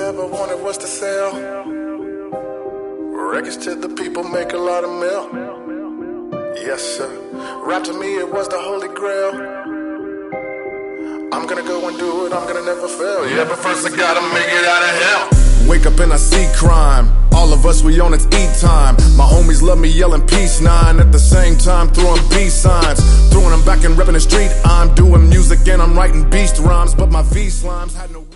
ever wanted was to sell records to the people, make a lot of mail. Yes, sir. Rap to me, it was the holy grail. I'm gonna go and do it, I'm gonna never fail. Yeah, but first I gotta make it out of hell. Wake up and I see crime. All of us, we on it's eat time. My homies love me yelling peace nine. At the same time throwing peace signs. Throwing them back and repping the street. I'm doing music and I'm writing beast rhymes. But my V slimes had no